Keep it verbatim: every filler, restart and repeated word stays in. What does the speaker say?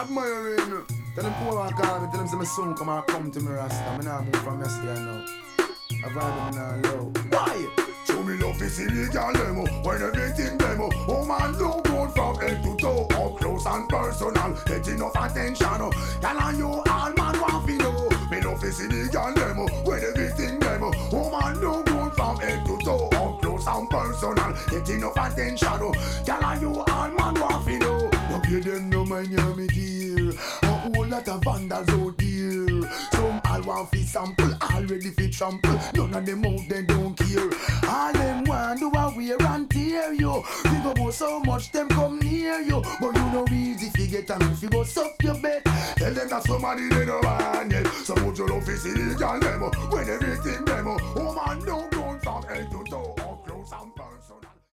admiring. Tell them poor and call me, tell them say my son come and come to me Rasta. Me nah move from yesterday now. I vibe me now low. Why? Show me love is illegal demo. When everything demo. Oh man, no good from head to toe. Up close and personal. Get enough attention. Tell on you all man want to know. Me love is illegal demo. When everything demo. Oh man, no good from head to toe. Up close and personal. Get enough attention. Tell on you all man want to know. No pay them no mind hear me dear. A whole lot of vandals out here. Some all want fi sample, already fi trample. None of them out they don't care. All them want do a wear and tear you. Think about so much them come near you. But you know easy fi get and if you go suck your bed. Tell them that somebody they don't want it. Some of your love is illegal demo. When everything demo. Oh man, no gun from head to toe.